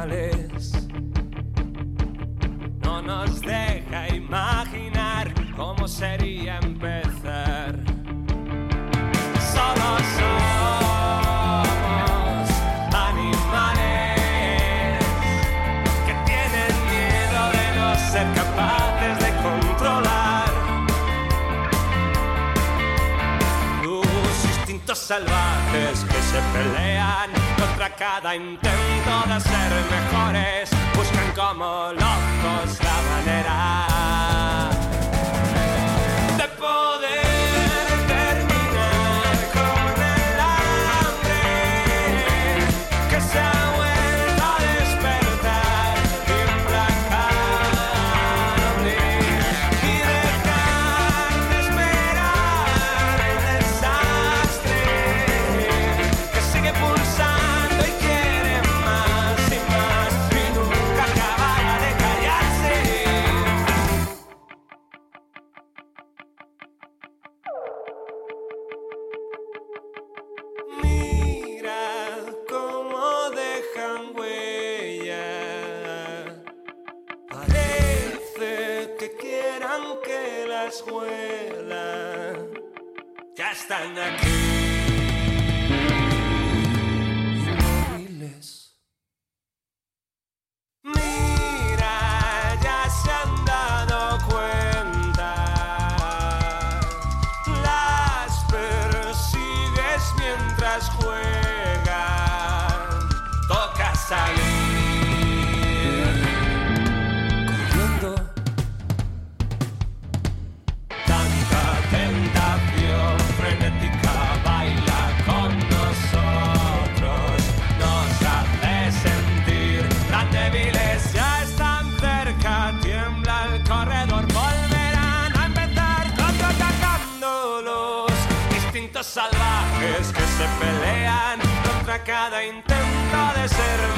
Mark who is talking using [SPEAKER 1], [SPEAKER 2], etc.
[SPEAKER 1] animales. No nos deja imaginar cómo sería empezar. Solo somos animales que tienen miedo de no ser capaces de controlar sus instintos salvajes que se pelean contra cada intento de ser mejores. Buscan como locos la manera de poder terminar con el hambre que se ha vuelto a despertar implacable y dejar de esperar el desastre que sigue pulsando y quiere más y más y nunca acabará de callarse. Mira cómo dejan huella. Parece que quieran que las huelan. Ya están aquí. Inmóviles. Mira, ya se han dado cuenta. Las persigues mientras juegan. Toca salir corriendo. Tanta tentación frenética baila con nosotros. Nos hace sentir tan débiles. Ya están cerca, tiembla el corredor. Volverán a empezar contraatacando los instintos salvajes que se pelean contra cada intento de ser